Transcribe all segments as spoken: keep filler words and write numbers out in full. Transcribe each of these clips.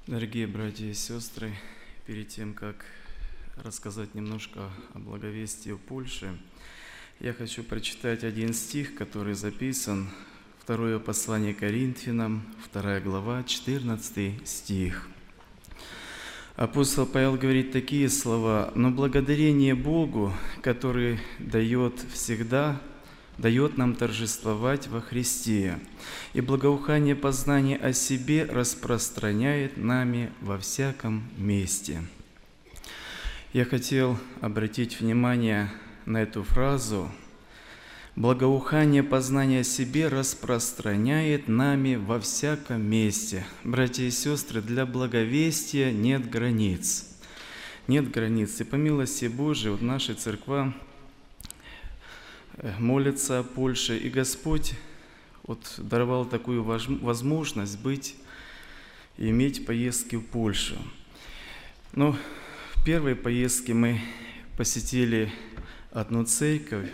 Дорогие братья и сестры, перед тем, как рассказать немножко о благовестии в Польше, я хочу прочитать один стих, который записан, второе послание Коринфянам, вторая глава, четырнадцатый стих. Апостол Павел говорит такие слова: «Но благодарение Богу, который дает всегда, дает нам торжествовать во Христе, и благоухание познания о себе распространяет нами во всяком месте». Я хотел обратить внимание на эту фразу: «Благоухание познания о себе распространяет нами во всяком месте». Братья и сестры, для благовестия нет границ. Нет границ. И по милости Божией вот наши церква молятся о Польше, и Господь вот даровал такую возможность быть и иметь поездки в Польшу. Но в первой поездке мы посетили одну церковь.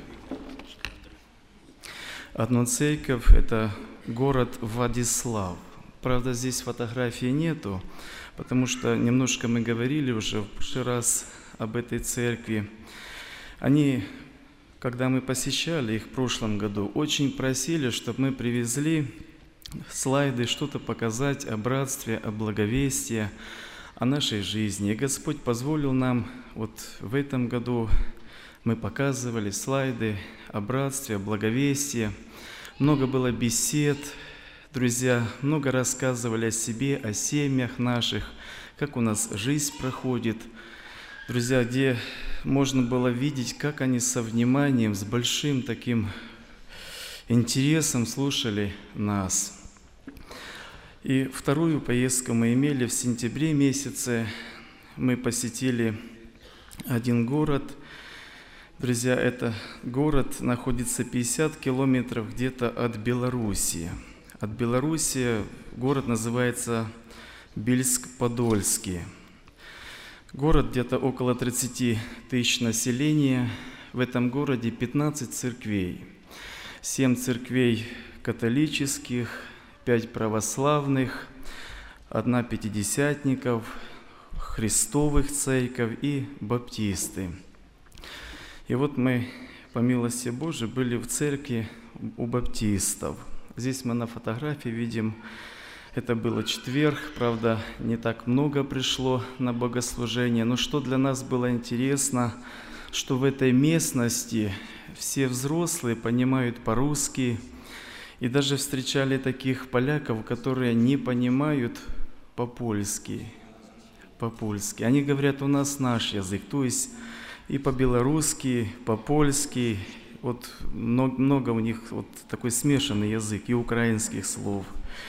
Одну церковь – это город Владислав. Правда, здесь фотографии нету, потому что немножко мы говорили уже в прошлый раз об этой церкви. Они, когда мы посещали их в прошлом году, очень просили, чтобы мы привезли слайды, что-то показать о братстве, о благовестии, о нашей жизни. И Господь позволил нам вот в этом году, мы показывали слайды о братстве, о благовестии. Много было бесед, друзья, много рассказывали о себе, о семьях наших, как у нас жизнь проходит. Друзья, где можно было видеть, как они со вниманием, с большим таким интересом слушали нас. И вторую поездку мы имели в сентябре месяце. Мы посетили один город. Друзья, это город находится пятьдесят километров где-то от Белоруссии. От Белоруссии город называется Бельск-Подольский. Город где-то около тридцати тысяч населения. В этом городе пятнадцать церквей. семь церквей католических, пять православных, одна пятидесятников, христовых церковь и баптисты. И вот мы, по милости Божией, были в церкви у баптистов. Здесь мы на фотографии видим, это было четверг, правда, не так много пришло на богослужение, но что для нас было интересно, что в этой местности все взрослые понимают по-русски, и даже встречали таких поляков, которые не понимают по-польски, по-польски. Они говорят: у нас наш язык, то есть и по-белорусски, по-польски, вот много, много у них вот такой смешанный язык, и украинских слов.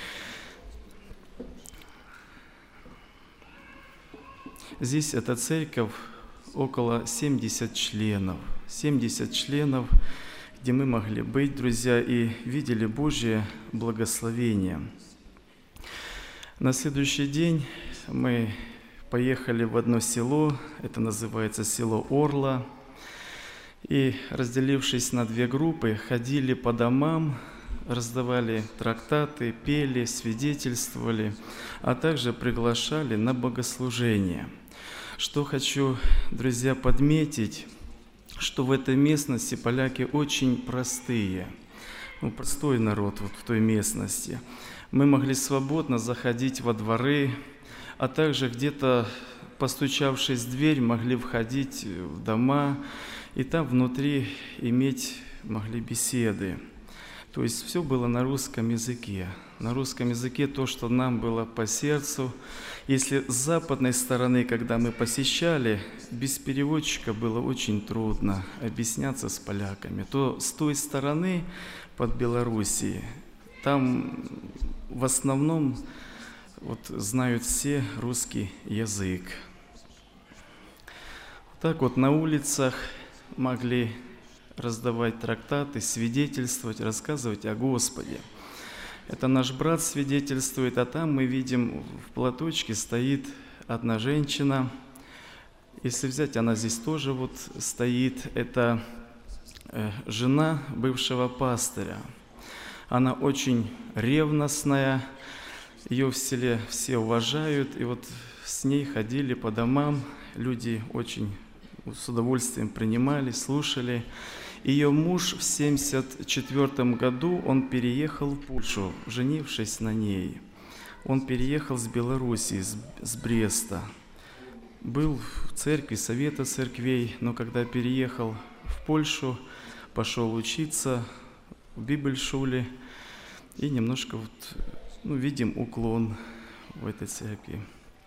Здесь эта церковь около семидесяти членов, семьдесят членов, где мы могли быть, друзья, и видели Божье благословение. На следующий день мы поехали в одно село, это называется село Орла, и, разделившись на две группы, ходили по домам, раздавали трактаты, пели, свидетельствовали, а также приглашали на богослужение. Что хочу, друзья, подметить, что в этой местности поляки очень простые, ну, простой народ вот в той местности. Мы могли свободно заходить во дворы, а также где-то, постучавшись в дверь, могли входить в дома, и там внутри иметь могли беседы. То есть все было на русском языке. На русском языке то, что нам было по сердцу. Если с западной стороны, когда мы посещали, без переводчика было очень трудно объясняться с поляками, то с той стороны, под Белоруссией, там в основном вот знают все русский язык. Так вот на улицах могли раздавать трактаты, свидетельствовать, рассказывать о Господе. Это наш брат свидетельствует, а там мы видим, в платочке стоит одна женщина. Если взять, она здесь тоже вот стоит. Это жена бывшего пастыря. Она очень ревностная, Ее в селе все уважают, и вот с ней ходили по домам, люди очень с удовольствием принимали, слушали. Ее муж в семьдесят четвёртом году, он переехал в Польшу, женившись на ней. Он переехал с Белоруссии, с, с Бреста. Был в церкви, совета церквей, но когда переехал в Польшу, пошел учиться в Бибельшуле, и немножко вот, ну, видим уклон в этой церкви.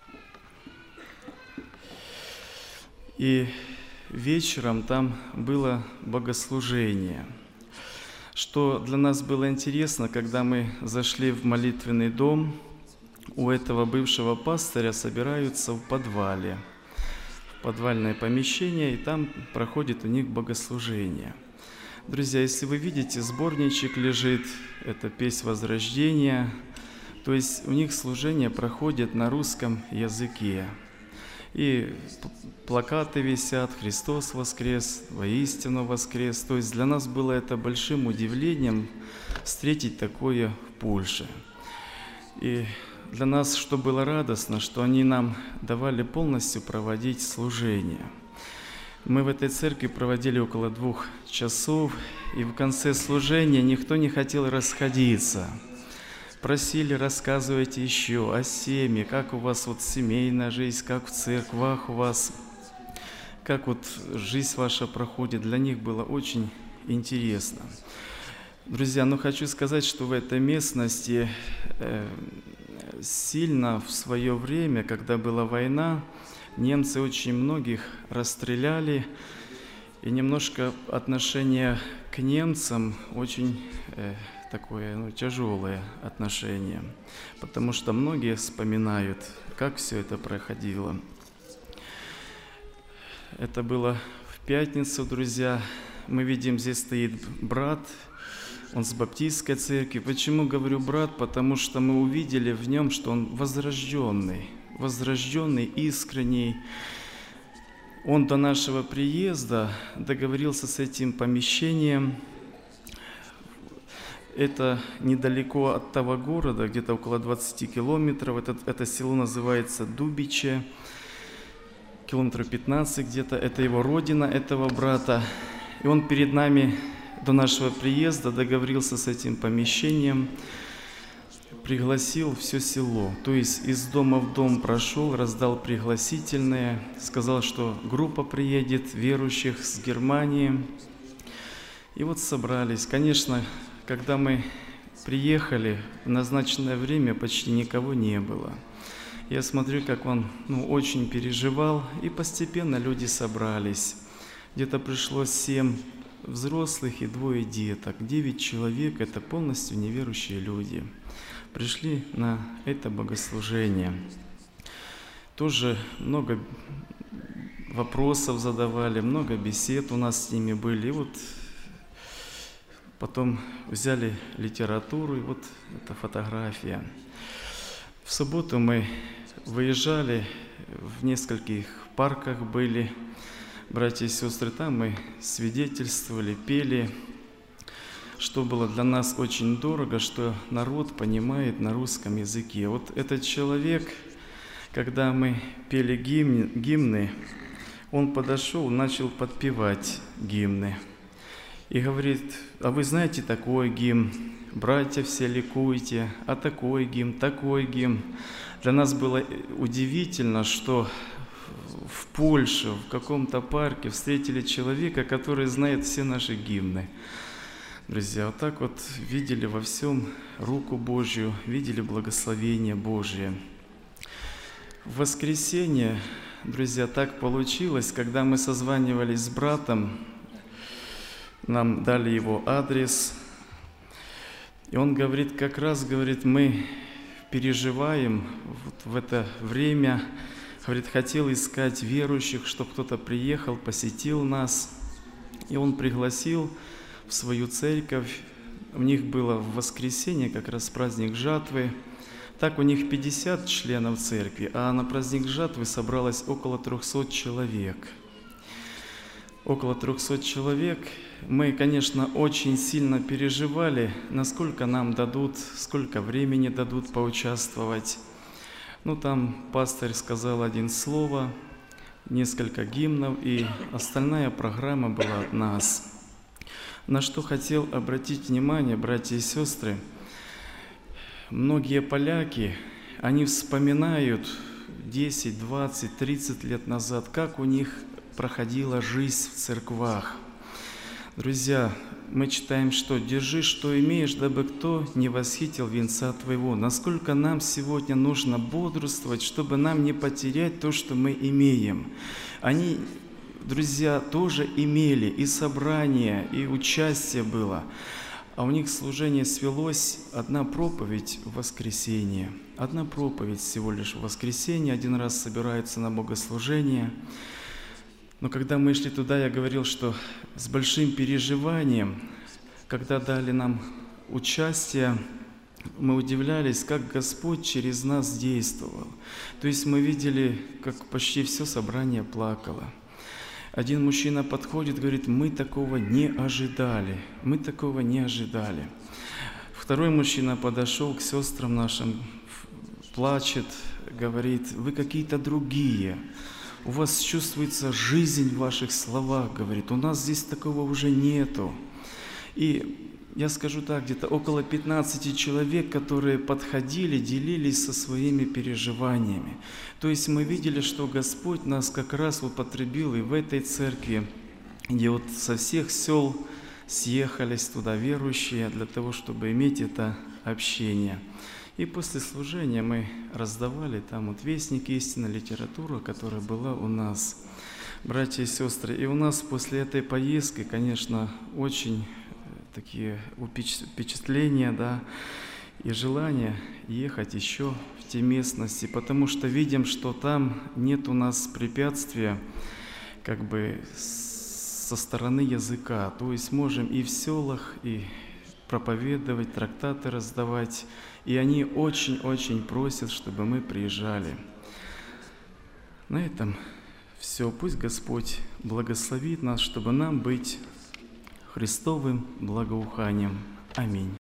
И вечером там было богослужение. Что для нас было интересно, когда мы зашли в молитвенный дом, у этого бывшего пастыря собираются в подвале, в подвальное помещение, и там проходит у них богослужение. Друзья, если вы видите, сборничек лежит, это «Песнь Возрождения», то есть у них служение проходит на русском языке. И плакаты висят «Христос воскрес», «Воистину воскрес». То есть для нас было это большим удивлением встретить такое в Польше. И для нас что было радостно, что они нам давали полностью проводить служение. Мы в этой церкви проводили около двух часов, и в конце служения никто не хотел расходиться. Просили, рассказывайте еще о семье, как у вас вот семейная жизнь, как в церквах у вас, как вот жизнь ваша проходит. Для них было очень интересно. Друзья, ну хочу сказать, что в этой местности э, сильно в свое время, когда была война, немцы очень многих расстреляли, и немножко отношение к немцам очень э, такое ну, тяжелое отношение, потому что многие вспоминают, как все это проходило. Это было в пятницу, друзья. Мы видим, здесь стоит брат, он с баптистской церкви. Почему говорю брат? Потому что мы увидели в нем, что он возрожденный, возрожденный, искренний. Он до нашего приезда договорился с этим помещением. Это недалеко от того города, где-то около двадцати километров. Это, это село называется Дубиче, километров пятнадцать где-то. Это его родина, этого брата. И он перед нами до нашего приезда договорился с этим помещением, пригласил все село. То есть из дома в дом прошел, раздал пригласительные, сказал, что группа приедет верующих с Германии. И вот собрались. Конечно, когда мы приехали, в назначенное время почти никого не было. Я смотрю, как он ну, очень переживал, и постепенно люди собрались. Где-то пришло семь взрослых и двое деток. Девять человек – это полностью неверующие люди. Пришли на это богослужение. Тоже много вопросов задавали, много бесед у нас с ними были. И вот потом взяли литературу, и вот эта фотография. В субботу мы выезжали, в нескольких парках были, братья и сестры, там мы свидетельствовали, пели, что было для нас очень дорого, что народ понимает на русском языке. Вот этот человек, когда мы пели гимн, гимны, он подошел, начал подпевать гимны. И говорит: а вы знаете такой гимн, братья все ликуйте, а такой гимн, такой гимн. Для нас было удивительно, что в Польше, в каком-то парке встретили человека, который знает все наши гимны. Друзья, вот так вот видели во всем руку Божью, видели благословение Божие. В воскресенье, друзья, так получилось, когда мы созванивались с братом, нам дали его адрес, и он говорит, как раз, говорит, мы переживаем вот в это время, говорит, хотел искать верующих, чтобы кто-то приехал, посетил нас, и он пригласил в свою церковь. У них было в воскресенье как раз праздник жатвы. Так у них пятьдесят членов церкви, а на праздник жатвы собралось около трехсот человек. около трехсот человек. Мы, конечно, очень сильно переживали, насколько нам дадут, сколько времени дадут поучаствовать. Ну, там пастырь сказал один слово, несколько гимнов, и остальная программа была от нас. На что хотел обратить внимание, братья и сестры, многие поляки, они вспоминают десять, двадцать, тридцать лет назад, как у них проходила жизнь в церквах. Друзья, мы читаем, что «Держи, что имеешь, дабы кто не восхитил венца твоего». Насколько нам сегодня нужно бодрствовать, чтобы нам не потерять то, что мы имеем. Они, друзья, тоже имели и собрание, и участие было. А у них служение свелось, одна проповедь в воскресенье. Одна проповедь всего лишь в воскресенье, один раз собираются на богослужение. Но когда мы шли туда, я говорил, что с большим переживанием, когда дали нам участие, мы удивлялись, как Господь через нас действовал. То есть мы видели, как почти все собрание плакало. Один мужчина подходит, говорит: мы такого не ожидали, мы такого не ожидали. Второй мужчина подошел к сестрам нашим, плачет, говорит: вы какие-то другие. У вас чувствуется жизнь в ваших словах, говорит, у нас здесь такого уже нету. И я скажу так, где-то около пятнадцати человек, которые подходили, делились со своими переживаниями. То есть мы видели, что Господь нас как раз употребил и в этой церкви, где вот со всех сел съехались туда верующие для того, чтобы иметь это общение. И после служения мы раздавали там вот вестник истины, литературу, которая была у нас. Братья и сестры, и у нас после этой поездки, конечно, очень такие впечатления, да, и желание ехать еще в те местности, потому что видим, что там нет у нас препятствия как бы со стороны языка, то есть можем и в селах, и проповедовать, трактаты раздавать, и они очень-очень просят, чтобы мы приезжали. На этом все. Пусть Господь благословит нас, чтобы нам быть Христовым благоуханием. Аминь.